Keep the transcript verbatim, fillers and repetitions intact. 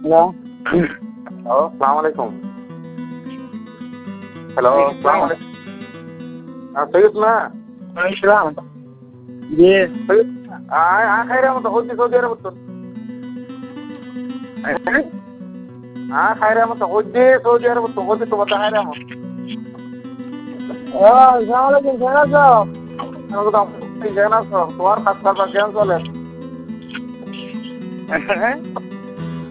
hello hello আসসালামু আলাইকুম hello আসসালামু আলাইকুম হ্যাঁ সৈয়দ না ইসলাম জি সৈয়দ আয় আ খাই রে মতো হচ্ছে সৌদি আরব তো আ খাই রে মতো হচ্ছে সৌদি আরব তো হচ্ছে তো বতা খাই রে মতো ও আসসালামু আলাইকুম কেমন আছো আমাকে তো আপনি কেন আছো তোমার কাজ কারবার কেমন চলে